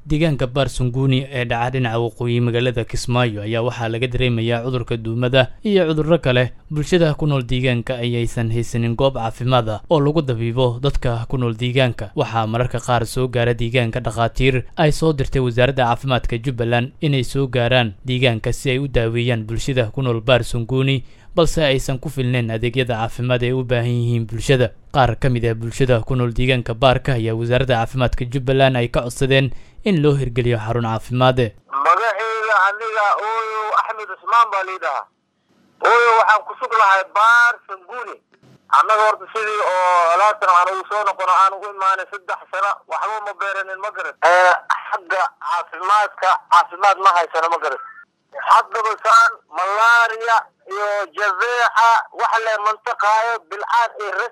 deegaanka Barsanguni ee dhaca dhinaca waqooyi magaalada Kismaayo ayaa waxaa laga dareemayaa cudurka duumada iyo cudurro kale. Bulshada ku nool deegaanka ayaysan haysanin goob caafimaad ah oo lagu dabiibo dadka ku nool deegaanka. Waxaa mararka qaar soo gaara deegaanka dhaqaatiir ay soo dirtay wasaaradda caafimaadka Jubbaland inay soo gaaraan deegaanka si ay u daaweeyaan bulshada ku nool Barsanguni, balse aysan ku filnayn adeegyada caafimaad ee u baahan yihiin bulshada. Qaar ka mid ah bulshada ku nool deegaanka Baarka ayaa wasaaradda caafimaadka Jubbaland ay ka codsadeen in loo hirgeliyo xarun caafimaad. Magacayga aniga ooyo Axmed Usmaan baa liidaha. Ooyo waxaan ku sugnahay Barsanguni. Annaga horta sidii oo laatan aan ugu soo noqono aan ugu imaanay 3 sano waxba ma beeranin ma garan. Xagga caafimaad ma haysano ma garan. حتى بسان ملاريا يو جذيحة وحلة منطقة بالعاد إيرس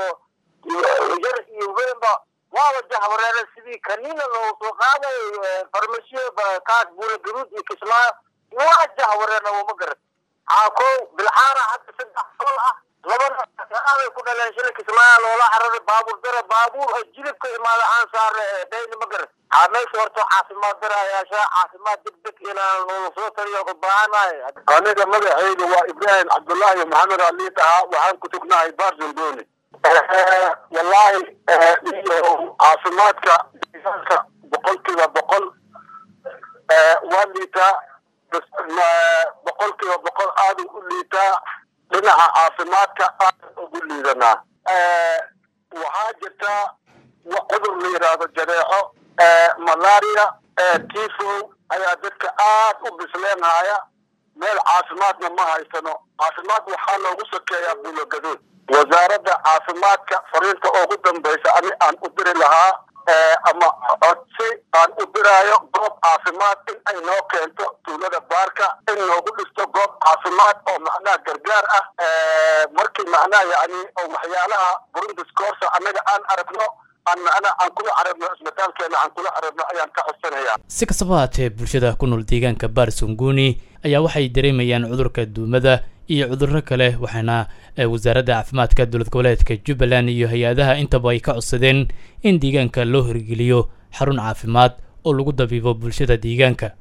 يو وينبا واوجه ورالة سيدي كنينة لو سوقانا فرمشية بكاس بول الجنود يكسما يوجه ورالة ومقرد عاكو بالحارة حتى 6 صلعة لبن أنا يكون لانشلك اسمها لولا حرر بابور درة بابور الجلب كما الآن صار دين مقرد عامل صورته عاصمات درة يا شاء عاصمات دك إلى الوصول طريق البعانة. أنا لما جاء وإبراهيم عبد الله محمد علي تها وعن كتبنا Barsanguni. والله عاصماتك بقول كذا بقول واللي تا بس بقول كذا بقول هذا اللي تا لنا عاصماتك أقول لي لنا وحاجة وقدر لي هذا الجريحة ملاريا تيفو ayaa dadka aad u bisleen haya meel caafimaadna ma haysano. Caafimaad waxaa loogu sokeeyaa bulagadood. wasaaradda caafimaadka fariinta ugu dambaysa aan u diri lahaa ama codsi aan u diraayo goob caafimaad in ay noo keento tuulada Baarka in noogu dhisto goob caafimaad oo macnaha gargaar ah markii macnaha yani waxyaalaha Burundis koorsa anaga aan aragno aan kula aragno isbitaalkeena aan kula aragno ayaan ka codsanayaa. Si kastaba ha ahaatee bulshada ku nool deegaanka Barsanguni ayaa waxay dareemayaan cudurka duumada iyo cudurro kale, waxaana wasaaradda caafimaadka dowlad goboleedka Jubbaland iyo hay'adaha intaba ay ka codsadeen in deegaanka loo hirgeliyo xarun caafimaad oo lagu dabiibo bulshada deegaanka.